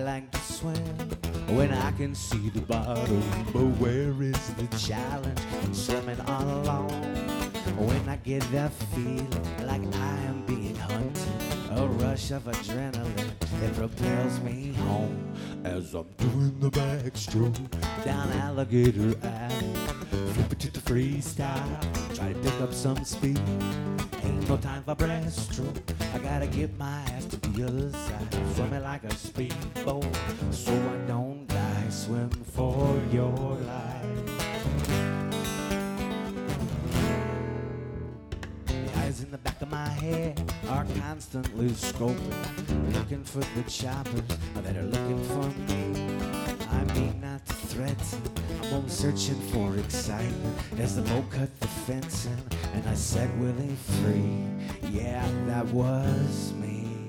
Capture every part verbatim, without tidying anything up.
like to swim when I can see the bottom, but where is the challenge? Swimming all alone when I get that feeling like I am being hunted, a rush of adrenaline that propels me home as I'm doing the backstroke down Alligator Alley, flipping to the freestyle, try to pick up some speed. Ain't no time for breaststroke, I gotta get my ass to the other side, swimming like a speedboat so I don't die. Swim for your life. The eyes in the back of my head are constantly scoping, looking for the choppers that are looking for me. I mean not to threaten, I'm only searching for excitement as the boat cut the fencing and I set Willie free. Yeah, that was me.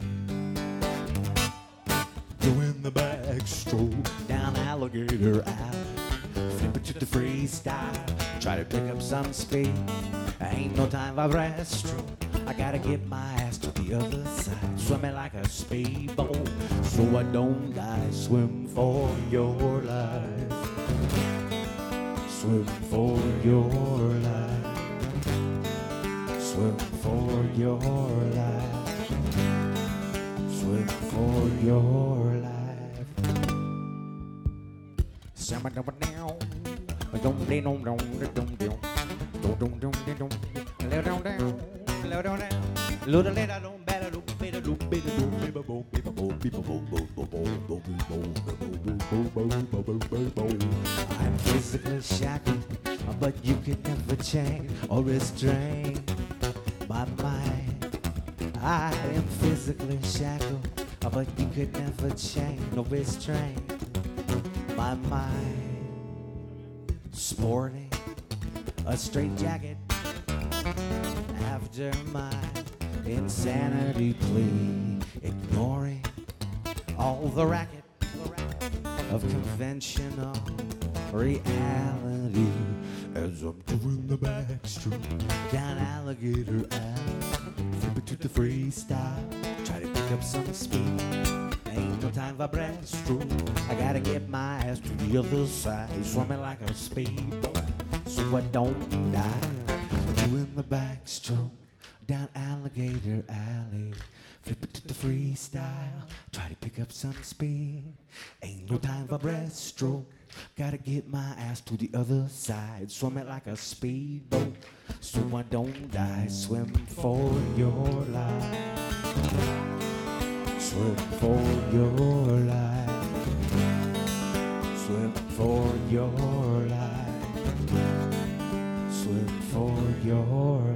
Doing the backstroke down Alligator Alley, flipping to the freestyle, try to pick up some speed. Ain't no time for breaststroke, I gotta get my ass to the other side, swimming like a speedboat so I don't die. Swim for your life, swim for your life, swim for your life, swim for your life. Summer down down, don't down down down down down. Don't don't don't don't lay down down, lay down down. Little lay down, better do, better do, better do, better do, better do, better do. I'm physically shackled, but you can never chain or restrain my mind. I am physically shackled, but you could never chain or restrain my mind. Sporting a straight jacket after my insanity plea, ignoring all the racket of conventional reality as I'm doing the backstroke down Alligator Alley, flipping to the freestyle, try to pick up some speed. Ain't no time for breaststroke, I gotta get my ass to the other side, swimming like a speedboat so I don't die. Doing the backstroke down Alligator Alley, flipping to the freestyle, try to pick up some speed. Ain't no time for breaststroke, gotta get my ass to the other side, swimming like a speedboat so I don't die. Swim for your life, swim for your life, swim for your life, swim for your life.